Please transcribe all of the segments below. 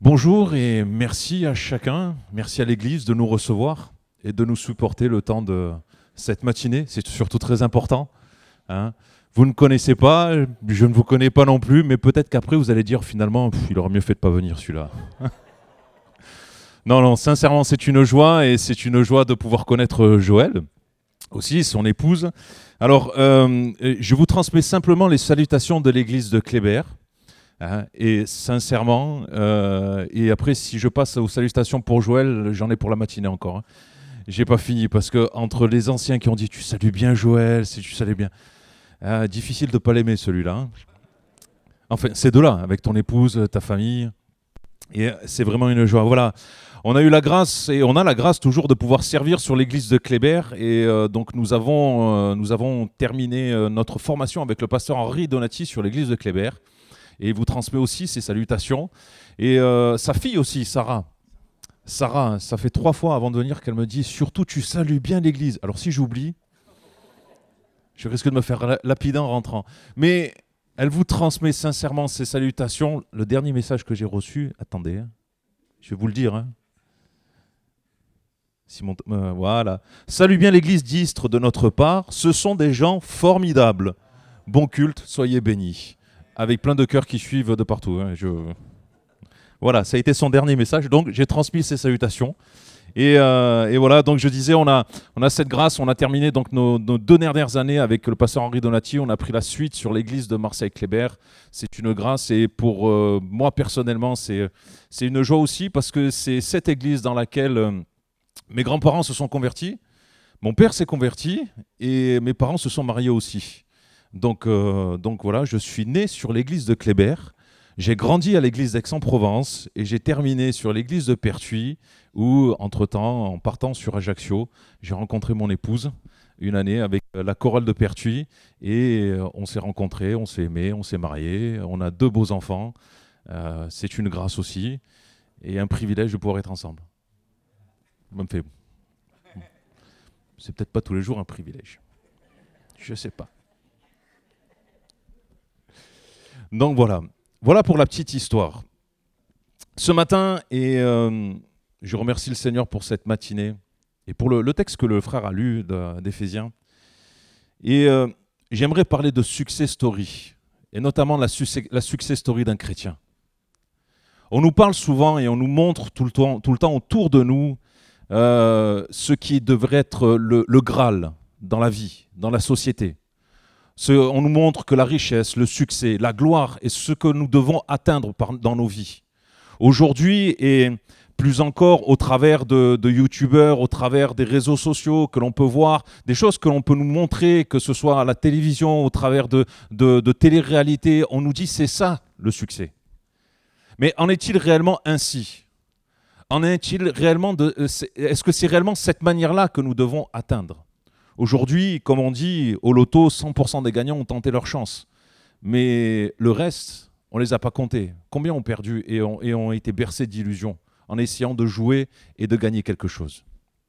Bonjour et merci à chacun, merci à l'Église de nous recevoir et de nous supporter le temps de cette matinée. C'est surtout très important, hein. Vous ne connaissez pas, je ne vous connais pas non plus, mais peut-être qu'après vous allez dire finalement, il aurait mieux fait de ne pas venir celui-là. Non, sincèrement c'est une joie et c'est une joie de pouvoir connaître Joël, aussi son épouse. Alors, je vous transmets simplement les salutations de l'Église de Kléber. Hein, et sincèrement, et après si je passe aux salutations pour Joël, j'en ai pour la matinée encore. Hein. J'ai pas fini parce que entre les anciens qui ont dit tu salues bien Joël, si tu salues bien, difficile de pas l'aimer celui-là. Hein. Enfin, ces deux-là, avec ton épouse, ta famille, et c'est vraiment une joie. Voilà, on a eu la grâce et on a la grâce toujours de pouvoir servir sur l'église de Kléber et donc nous avons terminé notre formation avec le pasteur Henri Donati sur l'église de Kléber. Et il vous transmet aussi ses salutations. Et sa fille aussi, Sarah. Sarah, ça fait 3 fois avant de venir qu'elle me dit « Surtout, tu salues bien l'église ». Alors si j'oublie, je risque de me faire lapider en rentrant. Mais elle vous transmet sincèrement ses salutations. Le dernier message que j'ai reçu, attendez, hein, je vais vous le dire. Hein. Voilà. « Salut bien l'église d'Istres de notre part. Ce sont des gens formidables. Bon culte, soyez bénis. » Avec plein de cœurs qui suivent de partout. Hein. Voilà, ça a été son dernier message. Donc, j'ai transmis ses salutations. Et voilà, donc je disais, on a cette grâce. On a terminé donc nos 2 dernières années avec le pasteur Henri Donati. On a pris la suite sur l'église de Marseille-Kléber. C'est une grâce. Et pour moi, personnellement, c'est une joie aussi parce que c'est cette église dans laquelle mes grands-parents se sont convertis. Mon père s'est converti et mes parents se sont mariés aussi. Donc voilà, je suis né sur l'église de Kléber, j'ai grandi à l'église d'Aix-en-Provence et j'ai terminé sur l'église de Pertuis où, entre-temps, en partant sur Ajaccio, j'ai rencontré mon épouse une année avec la chorale de Pertuis et on s'est rencontrés, on s'est aimés, on s'est mariés, on a 2 beaux enfants. C'est une grâce aussi et un privilège de pouvoir être ensemble. Ça me fait... C'est peut-être pas tous les jours un privilège. Je sais pas. Donc voilà pour la petite histoire. Ce matin, et je remercie le Seigneur pour cette matinée et pour le texte que le frère a lu d'Éphésiens. Et j'aimerais parler de success story, et notamment la success story d'un chrétien. On nous parle souvent et on nous montre tout le temps autour de nous ce qui devrait être le Graal dans la vie, dans la société. On nous montre que la richesse, le succès, la gloire est ce que nous devons atteindre dans nos vies. Aujourd'hui, et plus encore au travers de youtubeurs, au travers des réseaux sociaux que l'on peut voir, des choses que l'on peut nous montrer, que ce soit à la télévision, au travers de télé-réalité, on nous dit c'est ça le succès. Mais en est-il réellement ainsi ? Est-ce que c'est réellement cette manière-là que nous devons atteindre ? Aujourd'hui, comme on dit, au loto, 100% des gagnants ont tenté leur chance. Mais le reste, on ne les a pas comptés. Combien ont perdu et ont été bercés d'illusions en essayant de jouer et de gagner quelque chose.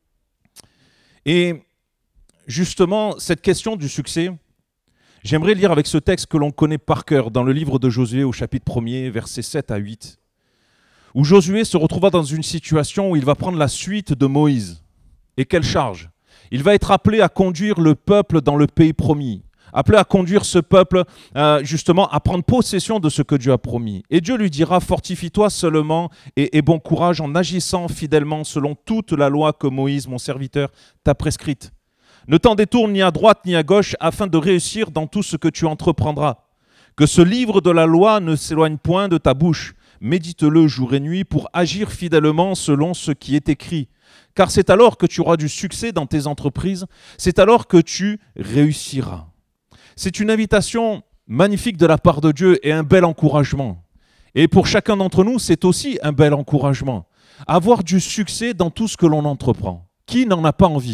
Et justement, cette question du succès, j'aimerais lire avec ce texte que l'on connaît par cœur dans le livre de Josué au chapitre 1er, versets 7 à 8, où Josué se retrouva dans une situation où il va prendre la suite de Moïse. Et quelle charge ? Il va être appelé à conduire le peuple dans le pays promis, appelé à conduire ce peuple justement à prendre possession de ce que Dieu a promis. Et Dieu lui dira, fortifie-toi seulement et bon courage en agissant fidèlement selon toute la loi que Moïse, mon serviteur, t'a prescrite. Ne t'en détourne ni à droite ni à gauche afin de réussir dans tout ce que tu entreprendras. Que ce livre de la loi ne s'éloigne point de ta bouche. Médite-le jour et nuit pour agir fidèlement selon ce qui est écrit. Car c'est alors que tu auras du succès dans tes entreprises, c'est alors que tu réussiras. C'est une invitation magnifique de la part de Dieu et un bel encouragement. Et pour chacun d'entre nous, c'est aussi un bel encouragement. Avoir du succès dans tout ce que l'on entreprend. Qui n'en a pas envie ?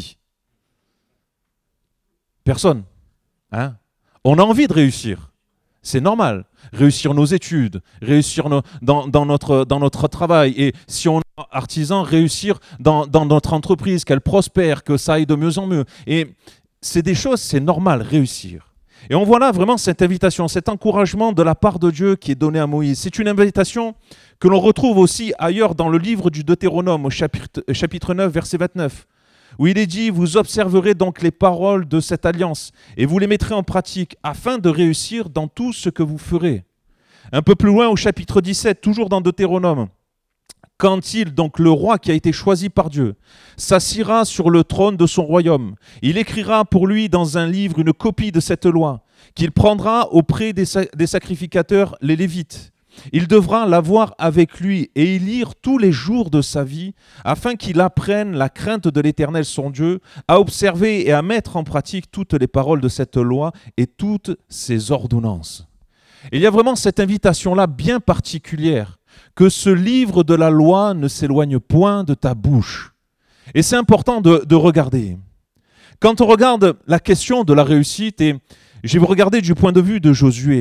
Personne. Hein ? On a envie de réussir. C'est normal. Réussir nos études, réussir dans notre travail. Et si on est artisan, réussir dans notre entreprise, qu'elle prospère, que ça aille de mieux en mieux. Et c'est des choses, c'est normal, réussir. Et on voit là vraiment cette invitation, cet encouragement de la part de Dieu qui est donné à Moïse. C'est une invitation que l'on retrouve aussi ailleurs dans le livre du Deutéronome, au chapitre 9, verset 29, où il est dit « Vous observerez donc les paroles de cette alliance et vous les mettrez en pratique afin de réussir dans tout ce que vous ferez. » Un peu plus loin, au chapitre 17, toujours dans Deutéronome, quand donc le roi qui a été choisi par Dieu, s'assiera sur le trône de son royaume, il écrira pour lui dans un livre une copie de cette loi, qu'il prendra auprès des sacrificateurs, les Lévites. Il devra l'avoir avec lui et y lire tous les jours de sa vie, afin qu'il apprenne la crainte de l'Éternel son Dieu, à observer et à mettre en pratique toutes les paroles de cette loi et toutes ses ordonnances. Et il y a vraiment cette invitation-là bien particulière, que ce livre de la loi ne s'éloigne point de ta bouche. Et c'est important de regarder. Quand on regarde la question de la réussite, et je vais regarder du point de vue de Josué,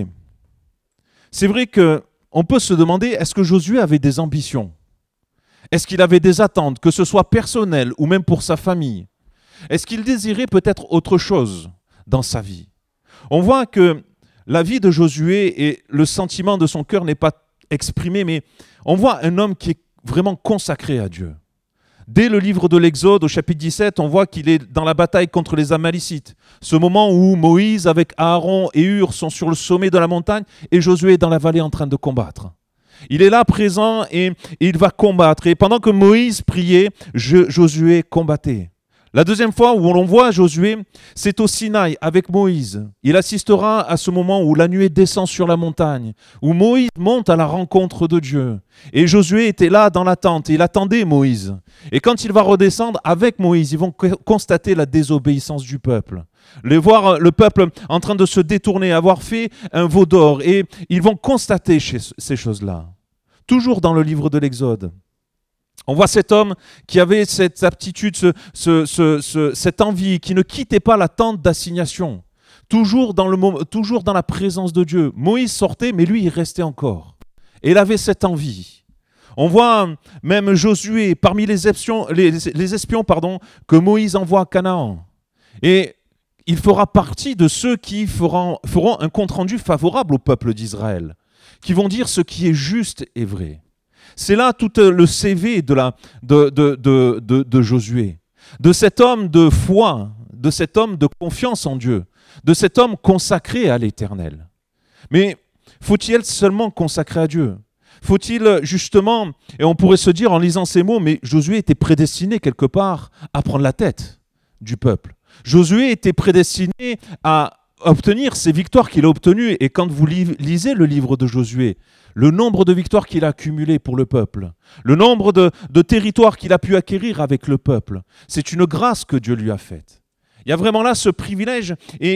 c'est vrai qu'on peut se demander, est-ce que Josué avait des ambitions? Est-ce qu'il avait des attentes, que ce soit personnelles ou même pour sa famille? Est-ce qu'il désirait peut-être autre chose dans sa vie? On voit que la vie de Josué et le sentiment de son cœur n'est pas exprimé, mais on voit un homme qui est vraiment consacré à Dieu. Dès le livre de l'Exode, au chapitre 17, on voit qu'il est dans la bataille contre les Amalicites. Ce moment où Moïse, avec Aaron et Hur, sont sur le sommet de la montagne et Josué est dans la vallée en train de combattre. Il est là présent et il va combattre. Et pendant que Moïse priait, Josué combattait. La deuxième fois où l'on voit Josué, c'est au Sinaï avec Moïse. Il assistera à ce moment où la nuée descend sur la montagne, où Moïse monte à la rencontre de Dieu. Et Josué était là dans l'attente, il attendait Moïse. Et quand il va redescendre avec Moïse, ils vont constater la désobéissance du peuple. Voir le peuple en train de se détourner, avoir fait un veau d'or. Et ils vont constater ces choses-là. Toujours dans le livre de l'Exode. On voit cet homme qui avait cette aptitude, cette envie, qui ne quittait pas la tente d'assignation, toujours dans la présence de Dieu. Moïse sortait, mais lui, il restait encore. Et il avait cette envie. On voit même Josué, parmi les espions que Moïse envoie à Canaan. Et il fera partie de ceux qui feront un compte-rendu favorable au peuple d'Israël, qui vont dire ce qui est juste et vrai. C'est là tout le CV de Josué, de cet homme de foi, de cet homme de confiance en Dieu, de cet homme consacré à l'Éternel. Mais faut-il être seulement consacré à Dieu? Faut-il justement, et on pourrait se dire en lisant ces mots, mais Josué était prédestiné quelque part à prendre la tête du peuple. Josué était prédestiné à obtenir ces victoires qu'il a obtenues. Et quand vous lisez le livre de Josué, le nombre de victoires qu'il a accumulées pour le peuple, le nombre de territoires qu'il a pu acquérir avec le peuple, c'est une grâce que Dieu lui a faite. Il y a vraiment là ce privilège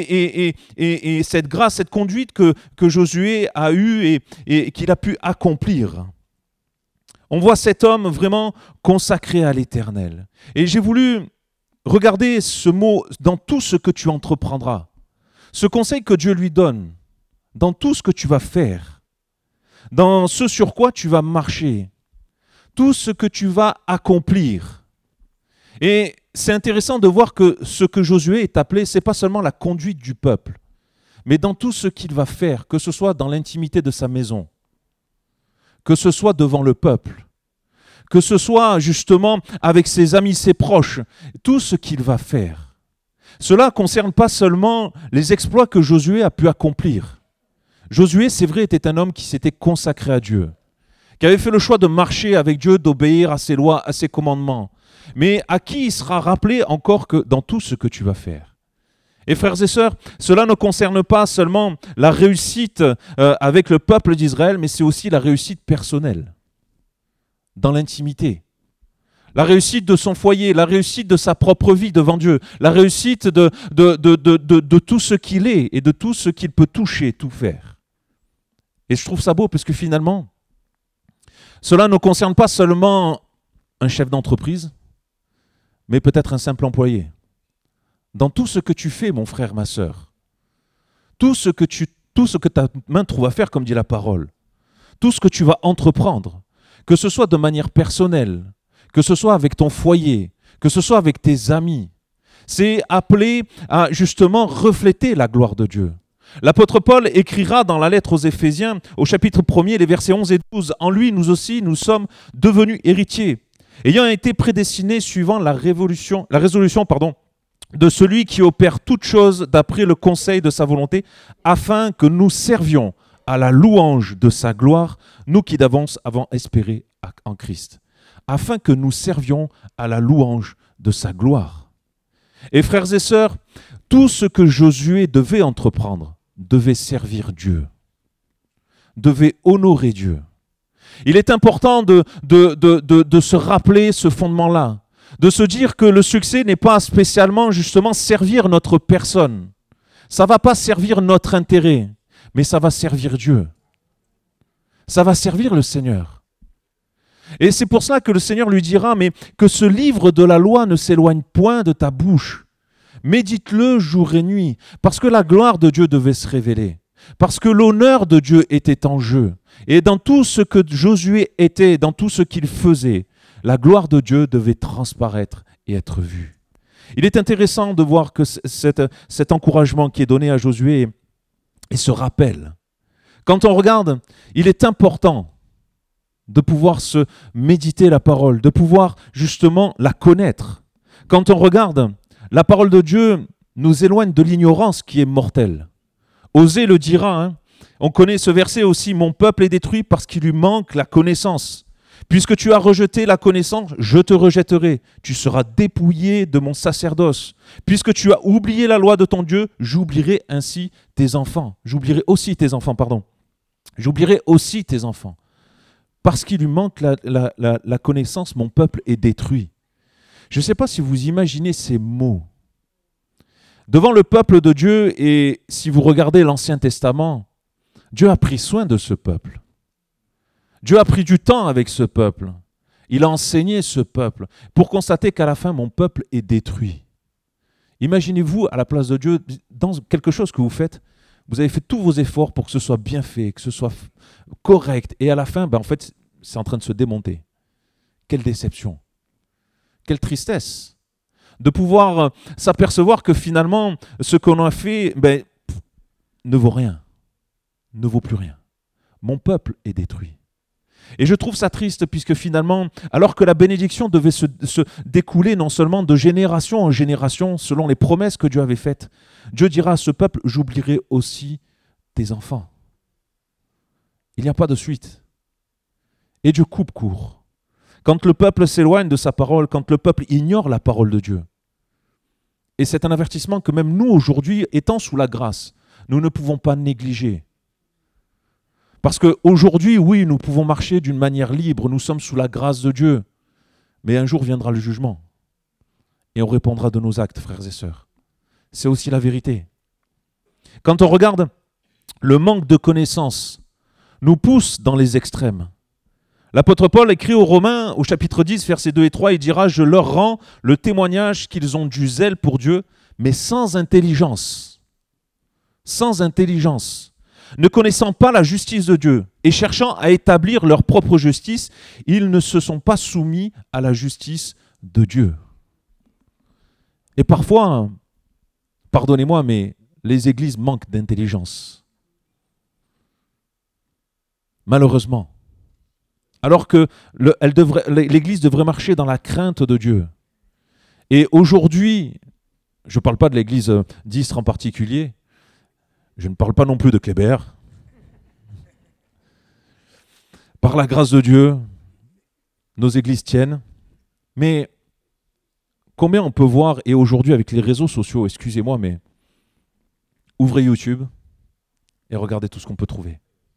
et cette grâce, cette conduite que Josué a eue et qu'il a pu accomplir. On voit cet homme vraiment consacré à l'Éternel. Et j'ai voulu regarder ce mot dans tout ce que tu entreprendras. Ce conseil que Dieu lui donne, dans tout ce que tu vas faire, dans ce sur quoi tu vas marcher, tout ce que tu vas accomplir. Et c'est intéressant de voir que ce que Josué est appelé, ce n'est pas seulement la conduite du peuple, mais dans tout ce qu'il va faire, que ce soit dans l'intimité de sa maison, que ce soit devant le peuple, que ce soit justement avec ses amis, ses proches, tout ce qu'il va faire. Cela ne concerne pas seulement les exploits que Josué a pu accomplir. Josué, c'est vrai, était un homme qui s'était consacré à Dieu, qui avait fait le choix de marcher avec Dieu, d'obéir à ses lois, à ses commandements, mais à qui il sera rappelé encore que dans tout ce que tu vas faire. Et frères et sœurs, cela ne concerne pas seulement la réussite avec le peuple d'Israël, mais c'est aussi la réussite personnelle, dans l'intimité. La réussite de son foyer, la réussite de sa propre vie devant Dieu, la réussite de tout ce qu'il est et de tout ce qu'il peut toucher, tout faire. Et je trouve ça beau parce que finalement, cela ne concerne pas seulement un chef d'entreprise, mais peut-être un simple employé. Dans tout ce que tu fais, mon frère, ma sœur, tout ce que ta main trouve à faire, comme dit la parole, tout ce que tu vas entreprendre, que ce soit de manière personnelle, que ce soit avec ton foyer, que ce soit avec tes amis, c'est appelé à justement refléter la gloire de Dieu. L'apôtre Paul écrira dans la lettre aux Éphésiens, au chapitre 1er, les versets 11 et 12, « En lui, nous aussi, nous sommes devenus héritiers, ayant été prédestinés suivant la résolution de celui qui opère toutes choses d'après le conseil de sa volonté, afin que nous servions à la louange de sa gloire, nous qui d'avance avons espéré en Christ. » Afin que nous servions à la louange de sa gloire. Et frères et sœurs, tout ce que Josué devait entreprendre devait servir Dieu, devait honorer Dieu. Il est important de se rappeler ce fondement-là, de se dire que le succès n'est pas spécialement justement servir notre personne. Ça ne va pas servir notre intérêt, mais ça va servir Dieu. Ça va servir le Seigneur. Et c'est pour cela que le Seigneur lui dira, mais que ce livre de la loi ne s'éloigne point de ta bouche. Médite-le jour et nuit, parce que la gloire de Dieu devait se révéler, parce que l'honneur de Dieu était en jeu. Et dans tout ce que Josué était, dans tout ce qu'il faisait, la gloire de Dieu devait transparaître et être vue. Il est intéressant de voir que cet encouragement qui est donné à Josué et ce rappel. Quand on regarde, il est important de pouvoir se méditer la parole, de pouvoir justement la connaître. Quand on regarde, la parole de Dieu nous éloigne de l'ignorance qui est mortelle. Osée le dira, hein. On connaît ce verset aussi, « Mon peuple est détruit parce qu'il lui manque la connaissance. Puisque tu as rejeté la connaissance, je te rejetterai. Tu seras dépouillé de mon sacerdoce. Puisque tu as oublié la loi de ton Dieu, j'oublierai ainsi tes enfants. » J'oublierai aussi tes enfants, pardon. J'oublierai aussi tes enfants. Parce qu'il lui manque la connaissance, mon peuple est détruit. Je ne sais pas si vous imaginez ces mots. Devant le peuple de Dieu, et si vous regardez l'Ancien Testament, Dieu a pris soin de ce peuple. Dieu a pris du temps avec ce peuple. Il a enseigné ce peuple pour constater qu'à la fin, mon peuple est détruit. Imaginez-vous à la place de Dieu, dans quelque chose que vous faites, vous avez fait tous vos efforts pour que ce soit bien fait, que ce soit correct, et à la fin, en fait, c'est en train de se démonter. Quelle déception, quelle tristesse de pouvoir s'apercevoir que finalement, ce qu'on a fait ne vaut rien, ne vaut plus rien. Mon peuple est détruit. Et je trouve ça triste puisque finalement, alors que la bénédiction devait se découler non seulement de génération en génération selon les promesses que Dieu avait faites, Dieu dira à ce peuple, j'oublierai aussi tes enfants. Il n'y a pas de suite. Et Dieu coupe court. Quand le peuple s'éloigne de sa parole, quand le peuple ignore la parole de Dieu. Et c'est un avertissement que même nous aujourd'hui, étant sous la grâce, nous ne pouvons pas négliger. Parce qu'aujourd'hui, oui, nous pouvons marcher d'une manière libre, nous sommes sous la grâce de Dieu. Mais un jour viendra le jugement. Et on répondra de nos actes, frères et sœurs. C'est aussi la vérité. Quand on regarde, le manque de connaissance nous pousse dans les extrêmes. L'apôtre Paul écrit aux Romains, au chapitre 10, versets 2 et 3, il dira « Je leur rends le témoignage qu'ils ont du zèle pour Dieu, mais sans intelligence. » Sans intelligence. Ne connaissant pas la justice de Dieu et cherchant à établir leur propre justice, ils ne se sont pas soumis à la justice de Dieu. Et parfois, pardonnez-moi, mais les églises manquent d'intelligence. Malheureusement. Alors que l'église devrait marcher dans la crainte de Dieu. Et aujourd'hui, je ne parle pas de l'église d'Istres en particulier, je ne parle pas non plus de Kléber. Par la grâce de Dieu, nos églises tiennent. Mais combien on peut voir, et aujourd'hui avec les réseaux sociaux, excusez-moi, mais ouvrez YouTube et regardez tout ce qu'on peut trouver.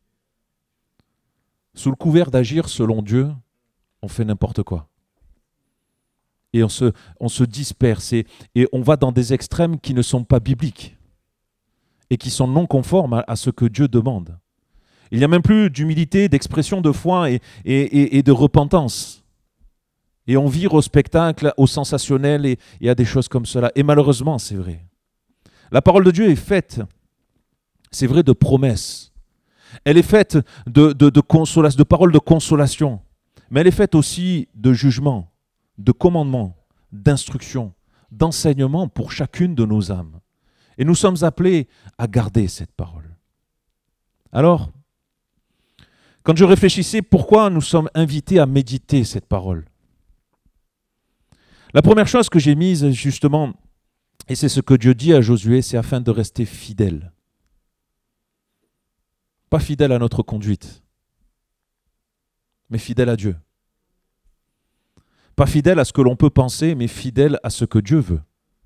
Sous le couvert d'agir selon Dieu, on fait n'importe quoi. Et on se disperse et on va dans des extrêmes qui ne sont pas bibliques et qui sont non conformes à ce que Dieu demande. Il n'y a même plus d'humilité, d'expression de foi et de repentance. Et on vire au spectacle, au sensationnel et à des choses comme cela. Et malheureusement, c'est vrai. La parole de Dieu est faite, c'est vrai, de promesses. Elle est faite de paroles de consolation. Mais elle est faite aussi de jugement, de commandement, d'instruction, d'enseignement pour chacune de nos âmes. Et nous sommes appelés à garder cette parole. Alors, quand je réfléchissais, pourquoi nous sommes invités à méditer cette parole? La première chose que j'ai mise, justement, et c'est ce que Dieu dit à Josué, c'est afin de rester fidèle. Pas fidèle à notre conduite, mais fidèle à Dieu. Pas fidèle à ce que l'on peut penser, mais fidèle à ce que Dieu veut.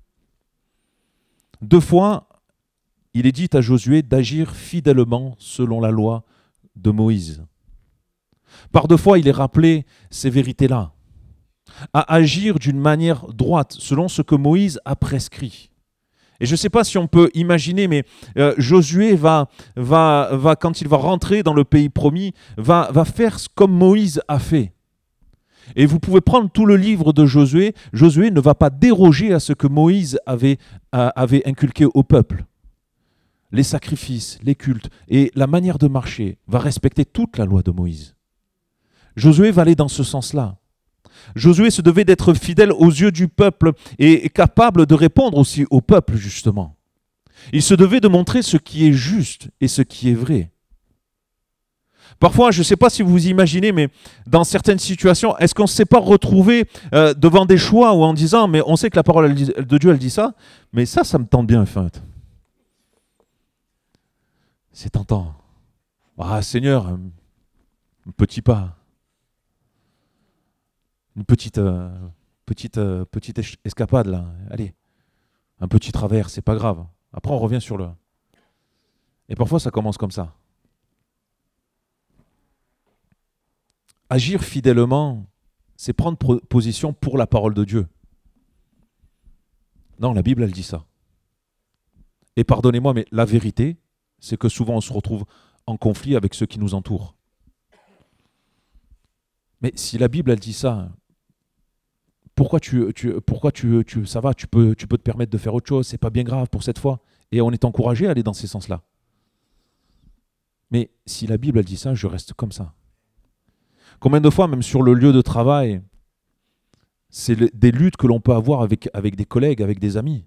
2 fois, il est dit à Josué d'agir fidèlement selon la loi de Moïse. Par 2 fois, il est rappelé ces vérités-là, à agir d'une manière droite, selon ce que Moïse a prescrit. Et je ne sais pas si on peut imaginer, mais Josué va, quand il va rentrer dans le pays promis, va faire comme Moïse a fait. Et vous pouvez prendre tout le livre de Josué. Josué ne va pas déroger à ce que Moïse avait inculqué au peuple. Les sacrifices, les cultes et la manière de marcher va respecter toute la loi de Moïse. Josué va aller dans ce sens-là. Josué se devait d'être fidèle aux yeux du peuple et capable de répondre aussi au peuple, justement. Il se devait de montrer ce qui est juste et ce qui est vrai. Parfois, je ne sais pas si vous vous imaginez, mais dans certaines situations, est-ce qu'on ne s'est pas retrouvé devant des choix ou en disant, mais on sait que la parole de Dieu, elle dit ça, mais ça me tente bien, en fait. C'est tentant. Ah, Seigneur, un petit pas. Une petite escapade, là. Allez, un petit travers, c'est pas grave. Après, on revient sur le... Et parfois, ça commence comme ça. Agir fidèlement, c'est prendre position pour la parole de Dieu. Non, la Bible, elle dit ça. Et pardonnez-moi, mais la vérité, c'est que souvent on se retrouve en conflit avec ceux qui nous entourent. Mais si la Bible, elle dit ça, pourquoi ça va, tu peux te permettre de faire autre chose, c'est pas bien grave pour cette fois. Et on est encouragé à aller dans ces sens-là. Mais si la Bible, elle dit ça, je reste comme ça. Combien de fois, même sur le lieu de travail, c'est des luttes que l'on peut avoir avec des collègues, avec des amis.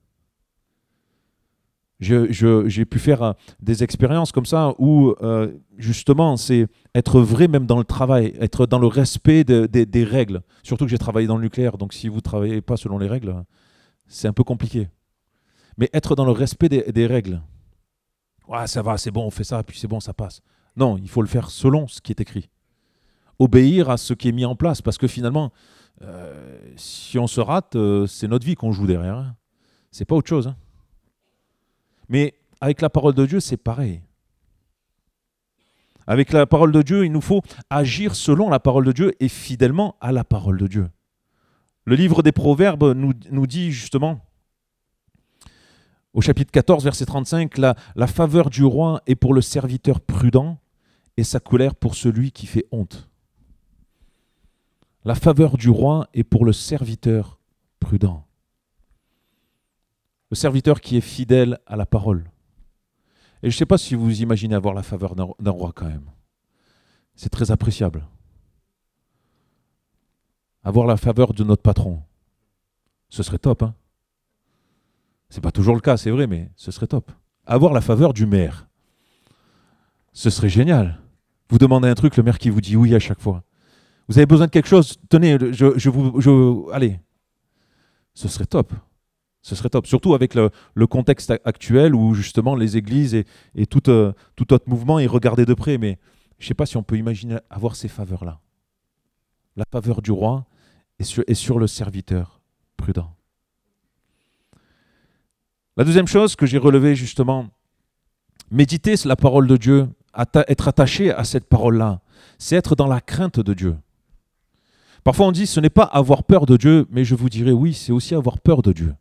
J'ai pu faire des expériences comme ça où, justement, c'est être vrai même dans le travail, être dans le respect des règles. Surtout que j'ai travaillé dans le nucléaire, donc si vous ne travaillez pas selon les règles, c'est un peu compliqué. Mais être dans le respect des règles. Ouais, ça va, c'est bon, on fait ça, puis c'est bon, ça passe. Non, il faut le faire selon ce qui est écrit. Obéir à ce qui est mis en place, parce que finalement, si on se rate, c'est notre vie qu'on joue derrière. Hein. C'est pas autre chose. Hein. Mais avec la parole de Dieu, c'est pareil. Avec la parole de Dieu, il nous faut agir selon la parole de Dieu et fidèlement à la parole de Dieu. Le livre des Proverbes nous dit justement, au chapitre 14, verset 35, la faveur du roi est pour le serviteur prudent et sa colère pour celui qui fait honte. La faveur du roi est pour le serviteur prudent. Le serviteur qui est fidèle à la parole. Et je ne sais pas si vous imaginez avoir la faveur d'un roi quand même. C'est très appréciable. Avoir la faveur de notre patron. Ce serait top. Hein. Ce n'est pas toujours le cas, c'est vrai, mais ce serait top. Avoir la faveur du maire. Ce serait génial. Vous demandez un truc, le maire qui vous dit oui à chaque fois. Vous avez besoin de quelque chose, tenez, allez. Ce serait top. Ce serait top. Surtout avec le contexte actuel où justement les églises et tout autre mouvement est regardé de près. Mais je ne sais pas si on peut imaginer avoir ces faveurs-là. La faveur du roi est sur le serviteur prudent. La deuxième chose que j'ai relevée justement, méditer la parole de Dieu, être attaché à cette parole-là, c'est être dans la crainte de Dieu. Parfois on dit ce n'est pas avoir peur de Dieu, mais je vous dirais oui, c'est aussi avoir peur de Dieu.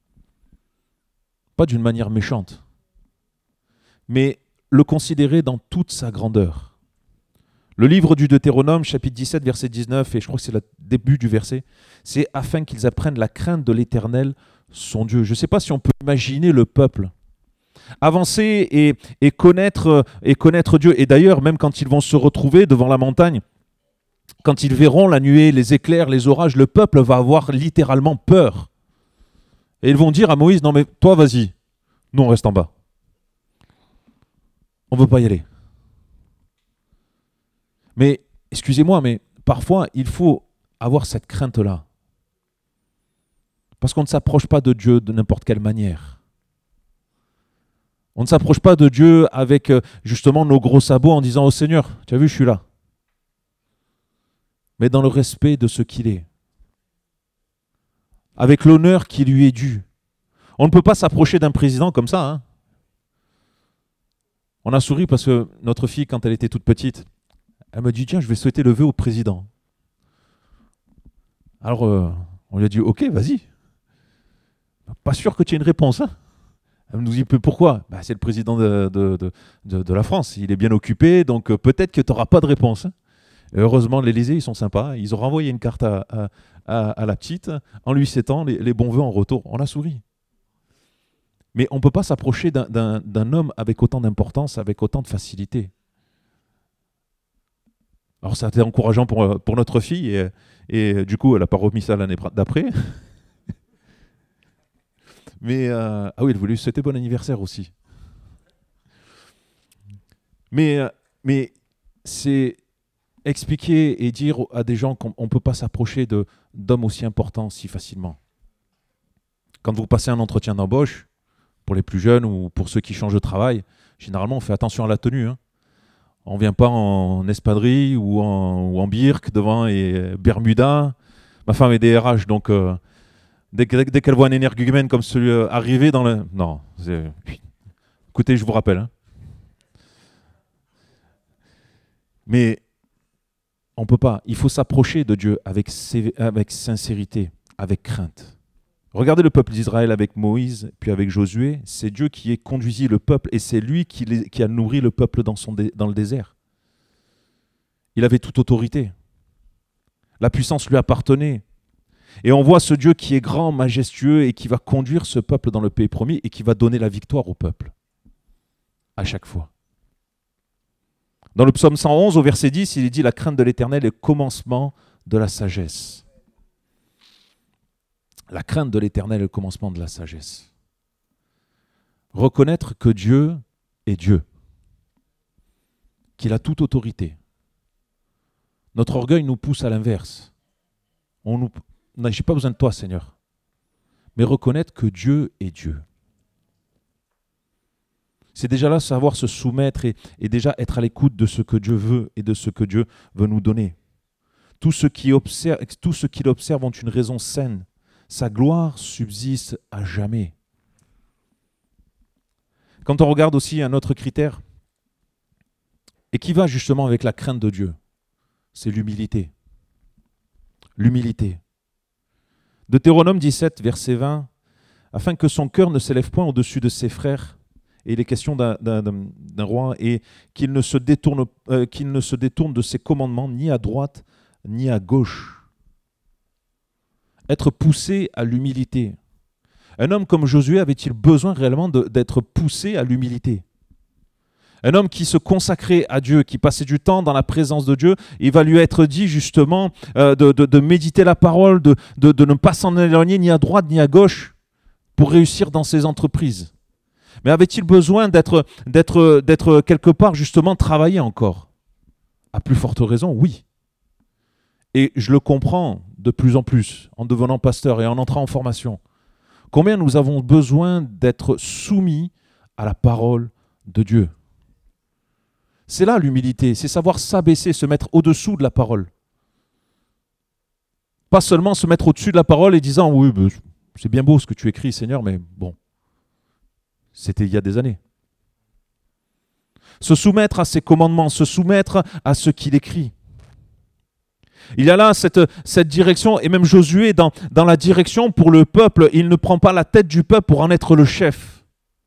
Pas d'une manière méchante, mais le considérer dans toute sa grandeur. Le livre du Deutéronome, chapitre 17, verset 19, et je crois que c'est le début du verset, c'est afin qu'ils apprennent la crainte de l'Éternel, son Dieu. Je ne sais pas si on peut imaginer le peuple avancer et connaître Dieu. Et d'ailleurs, même quand ils vont se retrouver devant la montagne, quand ils verront la nuée, les éclairs, les orages, le peuple va avoir littéralement peur. Et ils vont dire à Moïse, non mais toi vas-y, Nous, on reste en bas. On ne veut pas y aller. Mais, excusez-moi, mais parfois, il faut avoir cette crainte-là. Parce qu'on ne s'approche pas de Dieu de n'importe quelle manière. On ne s'approche pas de Dieu avec justement nos gros sabots en disant « Oh Seigneur, tu as vu, je suis là. » Mais dans le respect de ce qu'il est. Avec l'honneur qui lui est dû. On ne peut pas s'approcher d'un président comme ça. Hein. On a souri parce que notre fille, quand elle était toute petite, elle me dit « Tiens, je vais souhaiter le vœu au président. » Alors, on lui a dit « Ok, vas-y. » Pas sûr que tu aies une réponse. Hein. Elle nous dit pourquoi c'est le président de la France. Il est bien occupé, donc peut-être que tu n'auras pas de réponse. Hein. Et heureusement, l'Élysée, ils sont sympas. Ils ont renvoyé une carte à la petite en lui souhaitant les bons vœux en retour. On a souri. Mais on ne peut pas s'approcher d'un homme avec autant d'importance, avec autant de facilité. Alors ça a été encourageant pour notre fille et du coup, elle n'a pas remis ça l'année d'après. Mais, ah oui, elle voulait lui souhaiter bon anniversaire aussi. Mais c'est expliquer et dire à des gens qu'on ne peut pas s'approcher d'hommes aussi importants si facilement. Quand vous passez un entretien d'embauche, pour les plus jeunes ou pour ceux qui changent de travail, généralement on fait attention à la tenue. Hein. On ne vient pas en espadrille ou en birque devant et Bermuda. Ma femme est DRH, donc dès qu'elle voit un énergumène comme celui arriver dans le... Non, écoutez, je vous rappelle. Hein. Mais on ne peut pas. Il faut s'approcher de Dieu avec sincérité, avec crainte. Regardez le peuple d'Israël avec Moïse, puis avec Josué. C'est Dieu qui a conduit le peuple et c'est lui qui a nourri le peuple dans le désert. Il avait toute autorité. La puissance lui appartenait. Et on voit ce Dieu qui est grand, majestueux et qui va conduire ce peuple dans le pays promis et qui va donner la victoire au peuple. À chaque fois. Dans le psaume 111, au verset 10, il est dit « La crainte de l'Éternel est le commencement de la sagesse. » La crainte de l'Éternel est le commencement de la sagesse. Reconnaître que Dieu est Dieu, qu'il a toute autorité. Notre orgueil nous pousse à l'inverse. Je n'ai pas besoin de toi, Seigneur. Mais reconnaître que Dieu est Dieu. C'est déjà là savoir se soumettre et déjà être à l'écoute de ce que Dieu veut et de ce que Dieu veut nous donner. Tous ceux qui l'observent ont une raison saine. Sa gloire subsiste à jamais. Quand on regarde aussi un autre critère, et qui va justement avec la crainte de Dieu, c'est l'humilité. L'humilité. Deutéronome 17, verset 20, « Afin que son cœur ne s'élève point au-dessus de ses frères, et il est question d'un roi, et qu'il ne se détourne de ses commandements ni à droite ni à gauche. » Être poussé à l'humilité. Un homme comme Josué avait-il besoin réellement d'être poussé à l'humilité? Un homme qui se consacrait à Dieu, qui passait du temps dans la présence de Dieu, il va lui être dit justement de méditer la parole, de ne pas s'en éloigner ni à droite ni à gauche pour réussir dans ses entreprises. Mais avait-il besoin d'être quelque part justement travaillé encore? À plus forte raison, oui. Et je le comprends de plus en plus en devenant pasteur et en entrant en formation. Combien nous avons besoin d'être soumis à la parole de Dieu. C'est là l'humilité, c'est savoir s'abaisser, se mettre au-dessous de la parole. Pas seulement se mettre au-dessus de la parole et disant « Oui, c'est bien beau ce que tu écris, Seigneur, mais bon, c'était il y a des années. » Se soumettre à ses commandements, se soumettre à ce qu'il écrit. Il y a là cette direction, et même Josué dans la direction pour le peuple, il ne prend pas la tête du peuple pour en être le chef.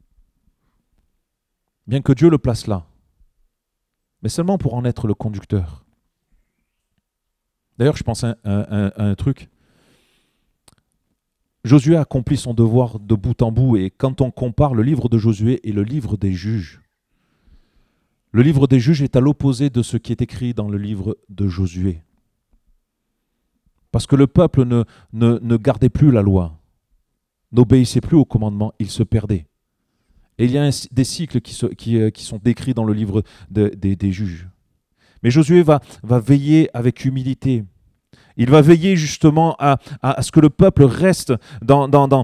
Bien que Dieu le place là, mais seulement pour en être le conducteur. D'ailleurs, je pense à un truc. Josué a accompli son devoir de bout en bout, et quand on compare le livre de Josué et le livre des juges, le livre des juges est à l'opposé de ce qui est écrit dans le livre de Josué. Parce que le peuple ne gardait plus la loi, n'obéissait plus au commandement, il se perdait. Et il y a des cycles qui sont décrits dans le livre des juges. Mais Josué va veiller avec humilité. Il va veiller justement à ce que le peuple reste dans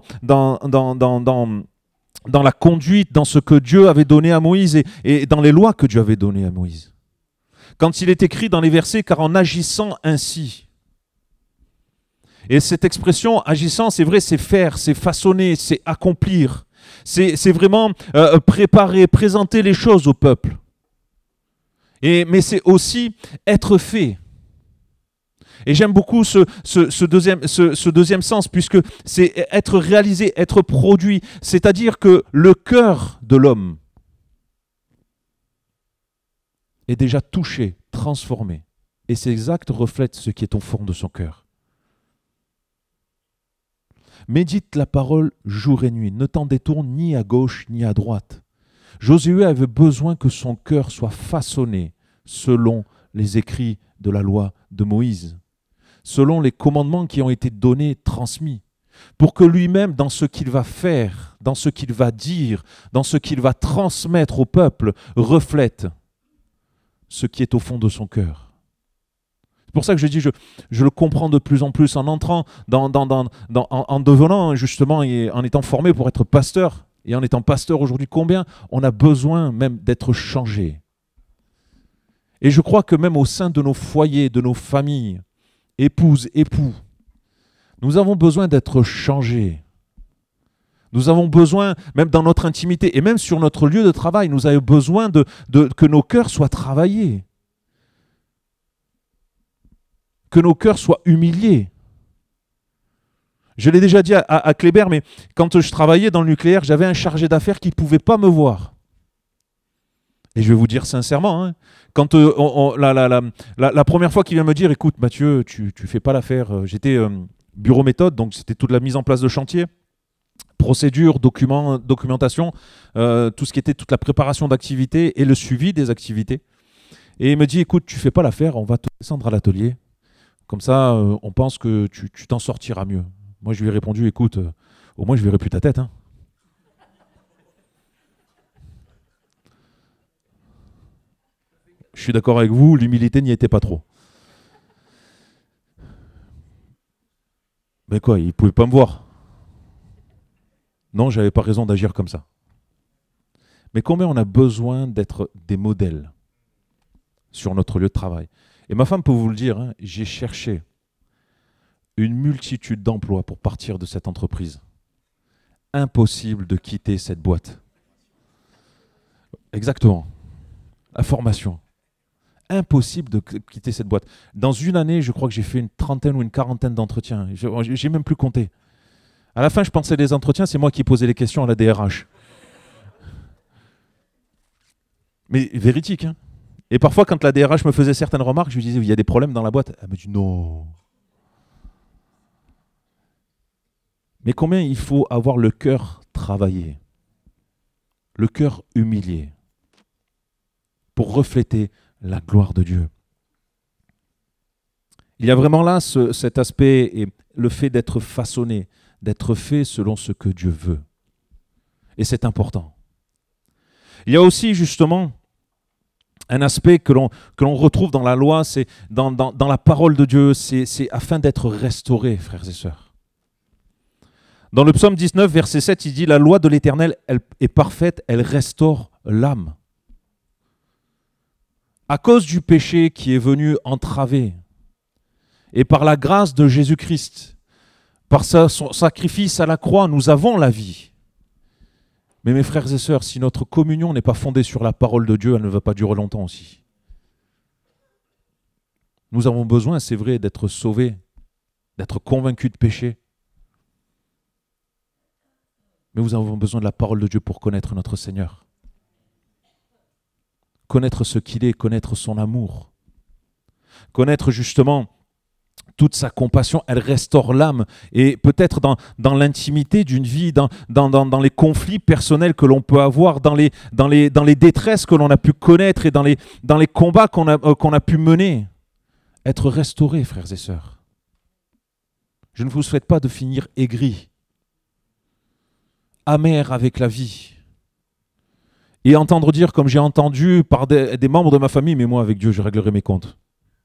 la conduite, dans ce que Dieu avait donné à Moïse et dans les lois que Dieu avait données à Moïse. Quand il est écrit dans les versets, car en agissant ainsi. Et cette expression agissant, c'est vrai, c'est faire, c'est façonner, c'est accomplir. C'est vraiment préparer, présenter les choses au peuple. Mais c'est aussi être fait. Et j'aime beaucoup ce deuxième sens, puisque c'est être réalisé, être produit. C'est-à-dire que le cœur de l'homme est déjà touché, transformé. Et ces actes reflètent ce qui est au fond de son cœur. Médite la parole jour et nuit, ne t'en détourne ni à gauche ni à droite. Josué avait besoin que son cœur soit façonné selon les écrits de la loi de Moïse, selon les commandements qui ont été donnés, transmis, pour que lui-même, dans ce qu'il va faire, dans ce qu'il va dire, dans ce qu'il va transmettre au peuple, reflète ce qui est au fond de son cœur. C'est pour ça que je dis, je le comprends de plus en plus en entrant, en devenant justement, et en étant formé pour être pasteur, et en étant pasteur aujourd'hui, combien on a besoin même d'être changé. Et je crois que même au sein de nos foyers, de nos familles, épouses, époux, nous avons besoin d'être changés. Nous avons besoin, même dans notre intimité, et même sur notre lieu de travail, nous avons besoin que nos cœurs soient travaillés. Que nos cœurs soient humiliés. Je l'ai déjà dit à Kléber, mais quand je travaillais dans le nucléaire, j'avais un chargé d'affaires qui ne pouvait pas me voir. Et je vais vous dire sincèrement, hein, quand la première fois qu'il vient me dire, écoute Mathieu, tu ne fais pas l'affaire, j'étais bureau méthode, donc c'était toute la mise en place de chantier, procédure, documentation, tout ce qui était toute la préparation d'activités et le suivi des activités. Et il me dit, écoute, tu ne fais pas l'affaire, on va te descendre à l'atelier. Comme ça, on pense que tu t'en sortiras mieux. Moi, je lui ai répondu, écoute, au moins je ne verrai plus ta tête. Hein. Je suis d'accord avec vous, l'humilité n'y était pas trop. Mais quoi, il ne pouvait pas me voir. Non, je n'avais pas raison d'agir comme ça. Mais combien on a besoin d'être des modèles sur notre lieu de travail. Et ma femme peut vous le dire, hein, j'ai cherché une multitude d'emplois pour partir de cette entreprise. Impossible de quitter cette boîte. Exactement. La formation. Impossible de quitter cette boîte. Dans une année, je crois que j'ai fait une trentaine ou une quarantaine d'entretiens. J'ai même plus compté. À la fin, je pensais des entretiens, c'est moi qui posais les questions à la DRH. Mais véridique, hein. Et parfois, quand la DRH me faisait certaines remarques, je lui disais, il y a des problèmes dans la boîte. Elle me dit, non. Mais combien il faut avoir le cœur travaillé, le cœur humilié, pour refléter la gloire de Dieu. Il y a vraiment là cet aspect, et le fait d'être façonné, d'être fait selon ce que Dieu veut. Et c'est important. Il y a aussi justement un aspect que l'on retrouve dans la loi, c'est dans la parole de Dieu, c'est afin d'être restauré, frères et sœurs. Dans le psaume 19, verset 7, il dit « La loi de l'Éternel elle est parfaite, elle restaure l'âme. » À cause du péché qui est venu entraver, et par la grâce de Jésus-Christ, par son sacrifice à la croix, nous avons la vie. Mais mes frères et sœurs, si notre communion n'est pas fondée sur la parole de Dieu, elle ne va pas durer longtemps aussi. Nous avons besoin, c'est vrai, d'être sauvés, d'être convaincus de péché. Mais nous avons besoin de la parole de Dieu pour connaître notre Seigneur. Connaître ce qu'il est, connaître son amour. Connaître justement toute sa compassion, elle restaure l'âme. Et peut-être dans l'intimité d'une vie, dans les conflits personnels que l'on peut avoir, dans les détresses que l'on a pu connaître et dans les combats qu'on a pu mener. Être restauré, frères et sœurs. Je ne vous souhaite pas de finir aigris, amer avec la vie. Et entendre dire, comme j'ai entendu par des membres de ma famille, mais moi avec Dieu, je réglerai mes comptes.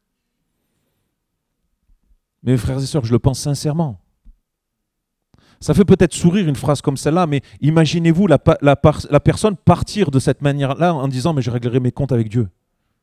Mes frères et sœurs, je le pense sincèrement. Ça fait peut-être sourire une phrase comme celle-là, mais imaginez-vous la personne partir de cette manière-là en disant « mais je réglerai mes comptes avec Dieu ».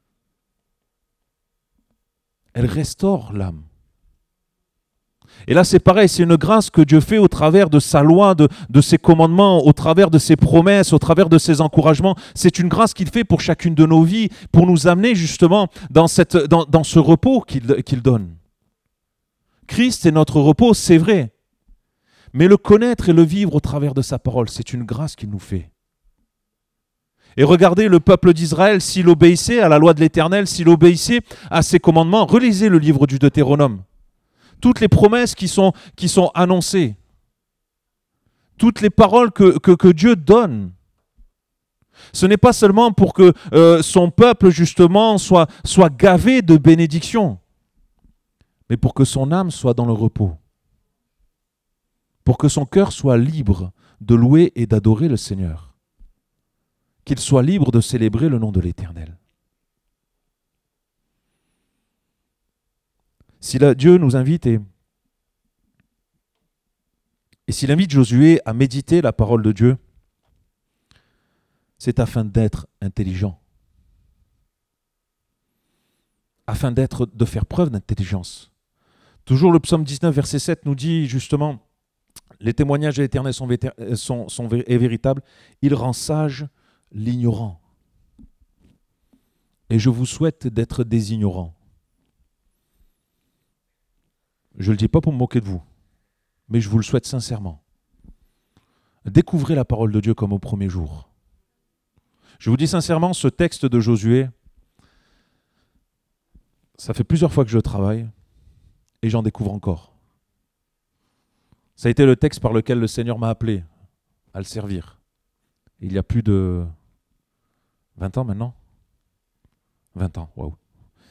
Elle restaure l'âme. Et là, c'est pareil, c'est une grâce que Dieu fait au travers de sa loi, de ses commandements, au travers de ses promesses, au travers de ses encouragements. C'est une grâce qu'il fait pour chacune de nos vies, pour nous amener justement dans ce repos qu'il donne. Christ est notre repos, c'est vrai. Mais le connaître et le vivre au travers de sa parole, c'est une grâce qu'il nous fait. Et regardez le peuple d'Israël, s'il obéissait à la loi de l'Éternel, s'il obéissait à ses commandements, relisez le livre du Deutéronome. Toutes les promesses qui sont annoncées, toutes les paroles que Dieu donne. Ce n'est pas seulement pour que son peuple, justement, soit gavé de bénédictions, mais pour que son âme soit dans le repos. Pour que son cœur soit libre de louer et d'adorer le Seigneur. Qu'il soit libre de célébrer le nom de l'Éternel. Si Dieu nous invite et s'il invite Josué à méditer la parole de Dieu, c'est afin d'être intelligent. Afin de faire preuve d'intelligence. Toujours le psaume 19, verset 7 nous dit justement « Les témoignages de l'Éternel sont véritables, il rend sage l'ignorant. » Et je vous souhaite d'être des ignorants. Je ne le dis pas pour me moquer de vous, mais je vous le souhaite sincèrement. Découvrez la parole de Dieu comme au premier jour. Je vous dis sincèrement, ce texte de Josué, ça fait plusieurs fois que je travaille et j'en découvre encore. Ça a été le texte par lequel le Seigneur m'a appelé à le servir. Il y a plus de 20 ans maintenant. 20 ans, waouh.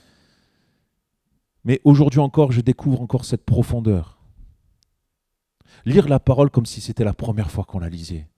Mais aujourd'hui encore, je découvre encore cette profondeur. Lire la parole comme si c'était la première fois qu'on la lisait.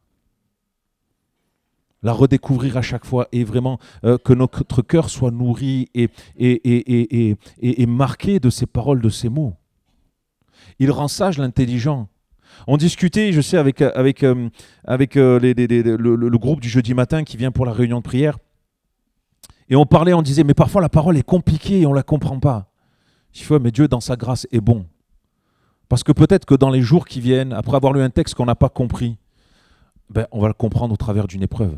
La redécouvrir à chaque fois et vraiment que notre cœur soit nourri et marqué de ces paroles, de ces mots. Il rend sage l'intelligent. On discutait, je sais, avec le groupe du jeudi matin qui vient pour la réunion de prière. Et on parlait, on disait, mais parfois la parole est compliquée et on ne la comprend pas. Je dis, ouais, mais Dieu, dans sa grâce, est bon. Parce que peut-être que dans les jours qui viennent, après avoir lu un texte qu'on n'a pas compris, on va le comprendre au travers d'une épreuve.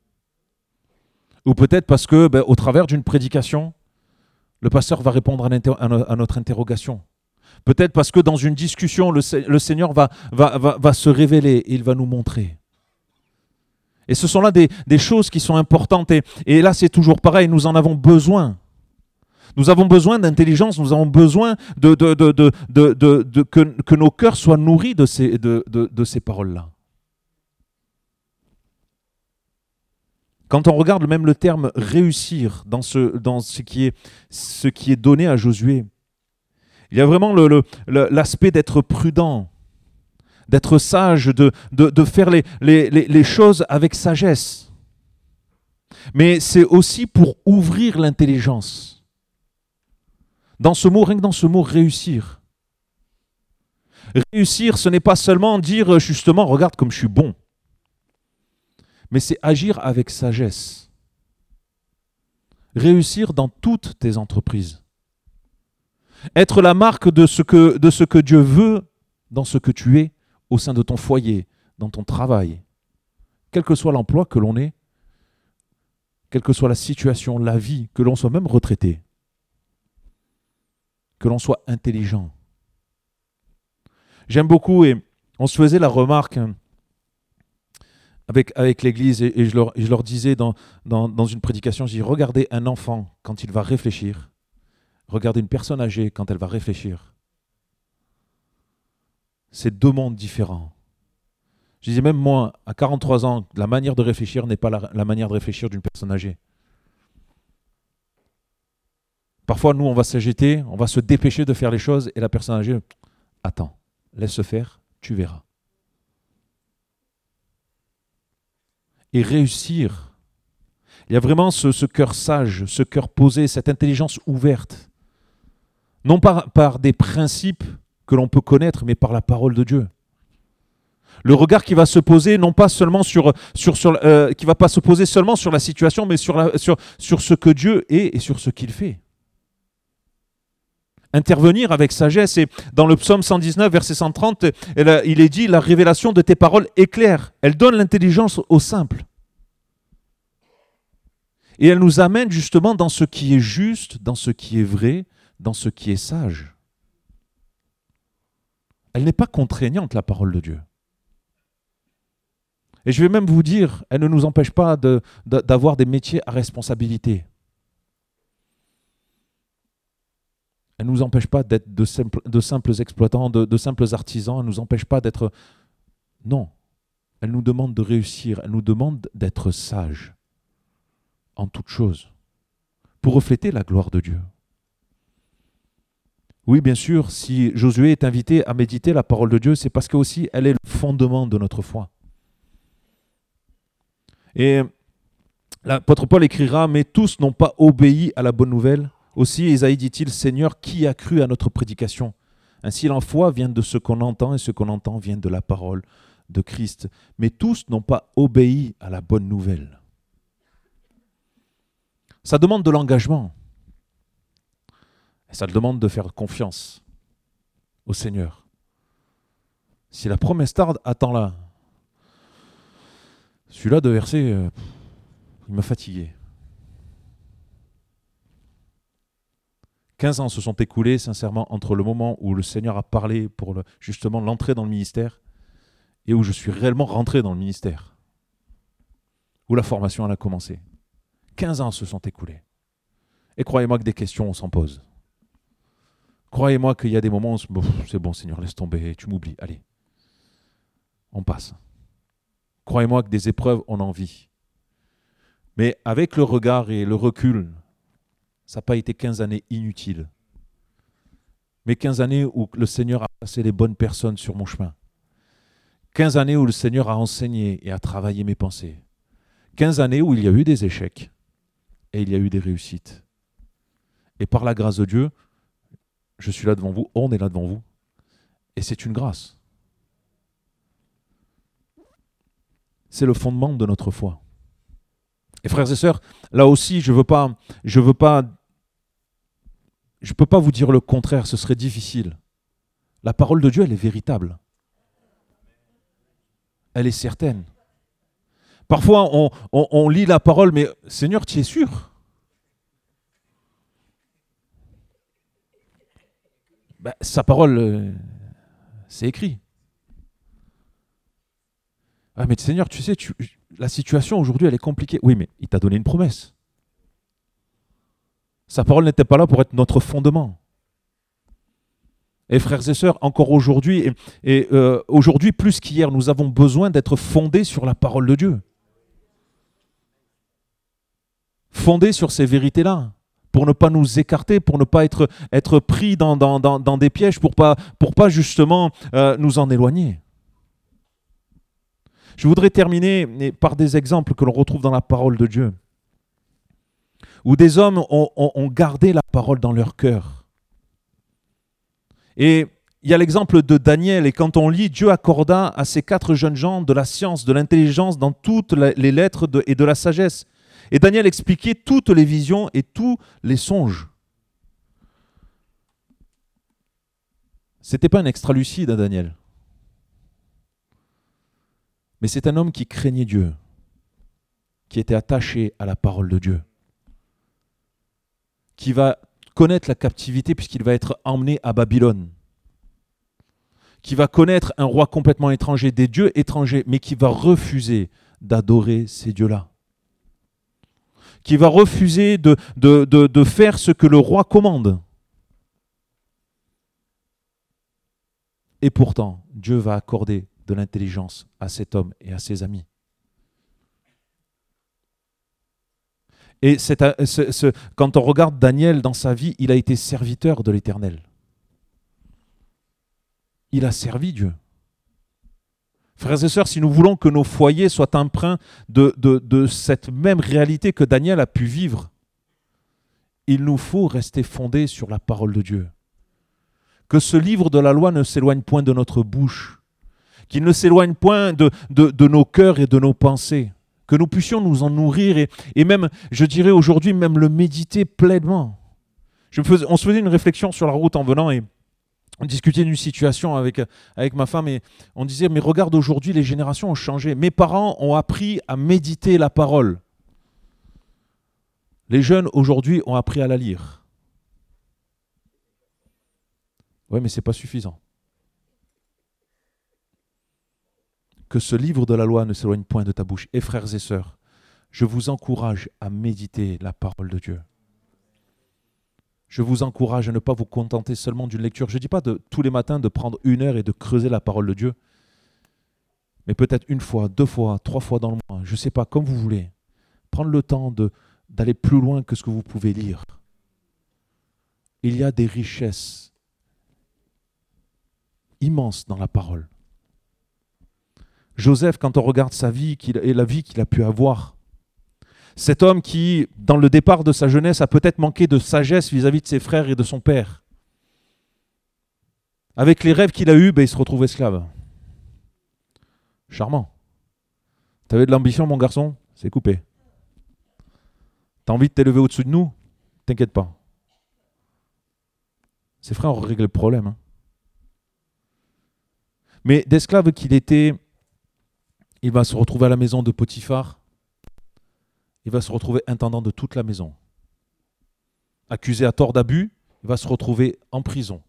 Ou peut-être parce que, au travers d'une prédication, le pasteur va répondre à notre interrogation. Peut-être parce que dans une discussion, le Seigneur va se révéler et il va nous montrer. Et ce sont là des choses qui sont importantes. Et là, c'est toujours pareil, nous en avons besoin. Nous avons besoin d'intelligence, nous avons besoin que nos cœurs soient nourris de ces paroles-là. Quand on regarde même le terme « réussir » dans ce qui est donné à Josué, il y a vraiment l'aspect d'être prudent, d'être sage, de faire les choses avec sagesse. Mais c'est aussi pour ouvrir l'intelligence. Dans ce mot, rien que dans ce mot, réussir. Réussir, ce n'est pas seulement dire justement, regarde comme je suis bon. Mais c'est agir avec sagesse. Réussir dans toutes tes entreprises. Être la marque de ce que Dieu veut dans ce que tu es, au sein de ton foyer, dans ton travail. Quel que soit l'emploi que l'on ait, quelle que soit la situation, la vie, que l'on soit même retraité. Que l'on soit intelligent. J'aime beaucoup, et on se faisait la remarque avec l'Église, et je leur disais dans une prédication, je dis, regardez un enfant quand il va réfléchir, regardez une personne âgée quand elle va réfléchir. C'est deux mondes différents. Je disais, même moi, à 43 ans, la manière de réfléchir n'est pas la manière de réfléchir d'une personne âgée. Parfois, nous, on va s'agiter, on va se dépêcher de faire les choses, et la personne âgée, attends, laisse faire, tu verras. Et réussir, Il y a vraiment ce cœur sage, ce cœur posé, cette intelligence ouverte. Non pas par des principes que l'on peut connaître, mais par la parole de Dieu. Le regard qui va se poser, non pas seulement qui va pas se poser seulement sur la situation, mais sur ce que Dieu est et sur ce qu'il fait. Intervenir avec sagesse. Et dans le psaume 119, verset 130, il est dit, la révélation de tes paroles est claire. Elle donne l'intelligence aux simples. Et elle nous amène justement dans ce qui est juste, dans ce qui est vrai, dans ce qui est sage. Elle n'est pas contraignante, la parole de Dieu. Et je vais même vous dire, elle ne nous empêche pas d'avoir des métiers à responsabilité. Elle ne nous empêche pas d'être de simples exploitants, de simples artisans. Elle ne nous empêche pas d'être... Non, elle nous demande de réussir. Elle nous demande d'être sages en toutes choses pour refléter la gloire de Dieu. Oui, bien sûr, si Josué est invité à méditer la parole de Dieu, c'est parce qu'aussi elle est le fondement de notre foi. Et l'apôtre Paul écrira, mais tous n'ont pas obéi à la bonne nouvelle. Aussi, Ésaïe dit-il, Seigneur, qui a cru à notre prédication? Ainsi, la foi vient de ce qu'on entend, et ce qu'on entend vient de la parole de Christ. Mais tous n'ont pas obéi à la bonne nouvelle. Ça demande de l'engagement. Et ça demande de faire confiance au Seigneur. Si la promesse tarde, attends-la. Celui-là de verset, il m'a fatigué. 15 ans se sont écoulés, sincèrement, entre le moment où le Seigneur a parlé pour justement l'entrée dans le ministère et où je suis réellement rentré dans le ministère, où la formation elle a commencé. 15 ans se sont écoulés. Et croyez-moi que des questions, on s'en pose. Croyez-moi qu'il y a des moments où c'est bon, Seigneur, laisse tomber, tu m'oublies, allez. On passe. Croyez-moi que des épreuves, on en vit. Mais avec le regard et le recul, ça n'a pas été 15 années inutiles. Mais 15 années où le Seigneur a placé les bonnes personnes sur mon chemin. 15 années où le Seigneur a enseigné et a travaillé mes pensées. 15 années où il y a eu des échecs et il y a eu des réussites. Et par la grâce de Dieu, je suis là devant vous, on est là devant vous. Et c'est une grâce. C'est le fondement de notre foi. Et frères et sœurs, là aussi, je peux pas vous dire le contraire, ce serait difficile. La parole de Dieu, elle est véritable. Elle est certaine. Parfois, on lit la parole, mais Seigneur, tu es sûr? Sa parole, c'est écrit. Ah, mais Seigneur, tu sais, la situation aujourd'hui, elle est compliquée. Oui, mais il t'a donné une promesse. Sa parole n'était pas là pour être notre fondement. Et frères et sœurs, encore aujourd'hui, aujourd'hui plus qu'hier, nous avons besoin d'être fondés sur la parole de Dieu. Fondés sur ces vérités-là, pour ne pas nous écarter, pour ne pas être pris dans des pièges, pour pas justement nous en éloigner. Je voudrais terminer par des exemples que l'on retrouve dans la parole de Dieu, où des hommes ont gardé la parole dans leur cœur. Et il y a l'exemple de Daniel, et quand on lit, Dieu accorda à ces 4 jeunes gens de la science, de l'intelligence dans toutes les lettres et de la sagesse. Et Daniel expliquait toutes les visions et tous les songes. Ce n'était pas un extra-lucide, Daniel. Mais c'est un homme qui craignait Dieu, qui était attaché à la parole de Dieu, qui va connaître la captivité puisqu'il va être emmené à Babylone, qui va connaître un roi complètement étranger, des dieux étrangers, mais qui va refuser d'adorer ces dieux-là, qui va refuser de faire ce que le roi commande. Et pourtant, Dieu va accorder de l'intelligence à cet homme et à ses amis. Et quand on regarde Daniel dans sa vie, il a été serviteur de l'Éternel. Il a servi Dieu. Frères et sœurs, si nous voulons que nos foyers soient empreints de cette même réalité que Daniel a pu vivre, il nous faut rester fondés sur la parole de Dieu. Que ce livre de la loi ne s'éloigne point de notre bouche, qu'il ne s'éloigne point de nos cœurs et de nos pensées, que nous puissions nous en nourrir et même, je dirais aujourd'hui, même le méditer pleinement. On se faisait une réflexion sur la route en venant et on discutait d'une situation avec ma femme et on disait, mais regarde, aujourd'hui, les générations ont changé. Mes parents ont appris à méditer la parole. Les jeunes, aujourd'hui, ont appris à la lire. Oui, mais ce n'est pas suffisant. Que ce livre de la loi ne s'éloigne point de ta bouche. Et frères et sœurs, je vous encourage à méditer la parole de Dieu. Je vous encourage à ne pas vous contenter seulement d'une lecture. Je ne dis pas tous les matins de prendre 1 heure et de creuser la parole de Dieu, mais peut-être 1 fois, 2 fois, 3 fois dans le mois, je ne sais pas, comme vous voulez. Prendre le temps d'aller plus loin que ce que vous pouvez lire. Il y a des richesses immenses dans la parole. Joseph, quand on regarde sa vie et la vie qu'il a pu avoir, cet homme qui, dans le départ de sa jeunesse, a peut-être manqué de sagesse vis-à-vis de ses frères et de son père. Avec les rêves qu'il a eus, il se retrouve esclave. Charmant. Tu avais de l'ambition, mon garçon? C'est coupé. Tu as envie de t'élever au-dessus de nous? T'inquiète pas. Ses frères ont réglé le problème. Mais d'esclave qu'il était, il va se retrouver à la maison de Potiphar. Il va se retrouver intendant de toute la maison. Accusé à tort d'abus, il va se retrouver en prison.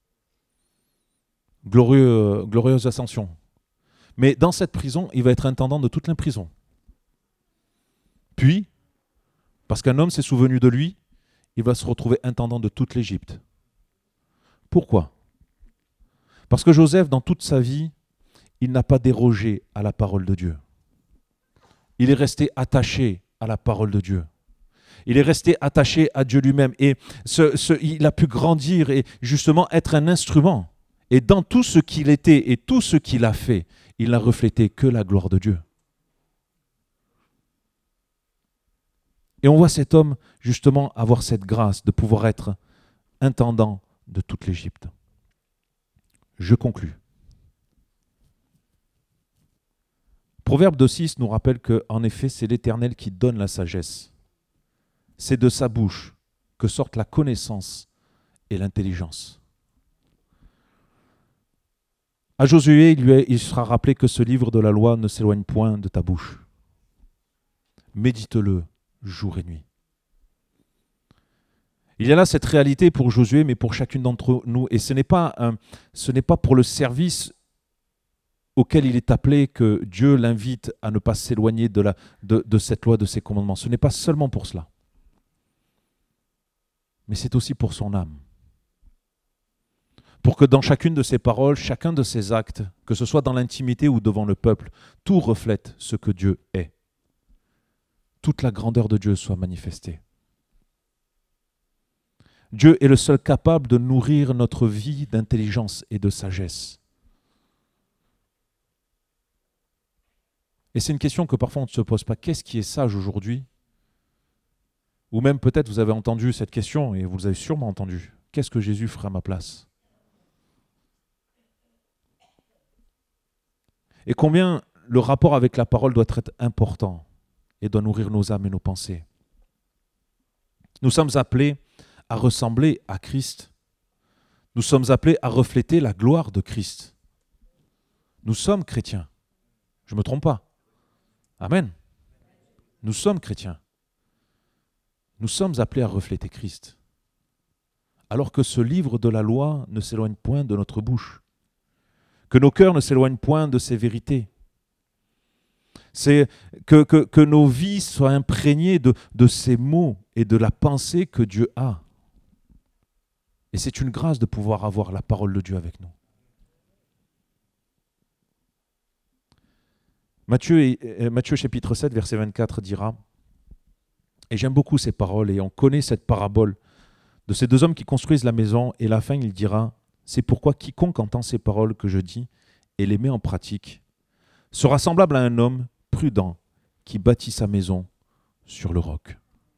Glorieuse ascension. Mais dans cette prison, il va être intendant de toute la prison. Puis, parce qu'un homme s'est souvenu de lui, il va se retrouver intendant de toute l'Égypte. Pourquoi? Parce que Joseph, dans toute sa vie, il n'a pas dérogé à la parole de Dieu. Il est resté attaché à la parole de Dieu. Il est resté attaché à Dieu lui-même et il a pu grandir et justement être un instrument. Et dans tout ce qu'il était et tout ce qu'il a fait, il n'a reflété que la gloire de Dieu. Et on voit cet homme justement avoir cette grâce de pouvoir être intendant de toute l'Égypte. Je conclus. Proverbe 2,6 nous rappelle qu'en effet, c'est l'Éternel qui donne la sagesse. C'est de sa bouche que sortent la connaissance et l'intelligence. À Josué, il sera rappelé que ce livre de la loi ne s'éloigne point de ta bouche. Médite-le jour et nuit. Il y a là cette réalité pour Josué, mais pour chacune d'entre nous. Et ce n'est pas pour le service auquel il est appelé que Dieu l'invite à ne pas s'éloigner de cette loi, de ses commandements. Ce n'est pas seulement pour cela. Mais c'est aussi pour son âme. Pour que dans chacune de ses paroles, chacun de ses actes, que ce soit dans l'intimité ou devant le peuple, tout reflète ce que Dieu est. Toute la grandeur de Dieu soit manifestée. Dieu est le seul capable de nourrir notre vie d'intelligence et de sagesse. Et c'est une question que parfois on ne se pose pas. Qu'est-ce qui est sage aujourd'hui? Ou même peut-être vous avez entendu cette question, et vous l'avez sûrement entendu. Qu'est-ce que Jésus ferait à ma place? Et combien le rapport avec la parole doit être important et doit nourrir nos âmes et nos pensées. Nous sommes appelés à ressembler à Christ. Nous sommes appelés à refléter la gloire de Christ. Nous sommes chrétiens. Je ne me trompe pas. Amen. Nous sommes chrétiens. Nous sommes appelés à refléter Christ. Alors que ce livre de la loi ne s'éloigne point de notre bouche. Que nos cœurs ne s'éloignent point de ces vérités. C'est que nos vies soient imprégnées de ces mots et de la pensée que Dieu a. Et c'est une grâce de pouvoir avoir la parole de Dieu avec nous. Matthieu chapitre 7, verset 24 dira, et j'aime beaucoup ces paroles, et on connaît cette parabole de ces 2 hommes qui construisent la maison, et à la fin il dira, c'est pourquoi quiconque entend ces paroles que je dis et les met en pratique sera semblable à un homme prudent qui bâtit sa maison sur le roc.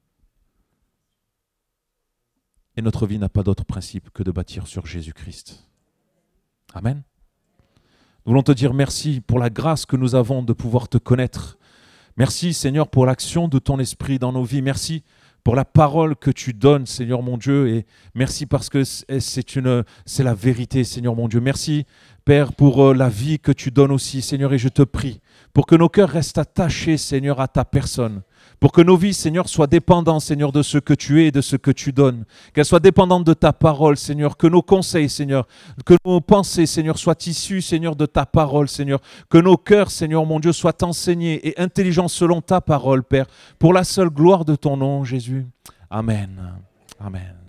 Et notre vie n'a pas d'autre principe que de bâtir sur Jésus-Christ. Amen. Nous voulons te dire merci pour la grâce que nous avons de pouvoir te connaître. Merci Seigneur pour l'action de ton esprit dans nos vies. Merci pour la parole que tu donnes, Seigneur mon Dieu. Et merci parce que c'est la vérité, Seigneur mon Dieu. Merci Père pour la vie que tu donnes aussi, Seigneur. Et je te prie pour que nos cœurs restent attachés, Seigneur, à ta personne. Pour que nos vies, Seigneur, soient dépendantes, Seigneur, de ce que tu es et de ce que tu donnes. Qu'elles soient dépendantes de ta parole, Seigneur. Que nos conseils, Seigneur, que nos pensées, Seigneur, soient issues, Seigneur, de ta parole, Seigneur. Que nos cœurs, Seigneur, mon Dieu, soient enseignés et intelligents selon ta parole, Père. Pour la seule gloire de ton nom, Jésus. Amen. Amen.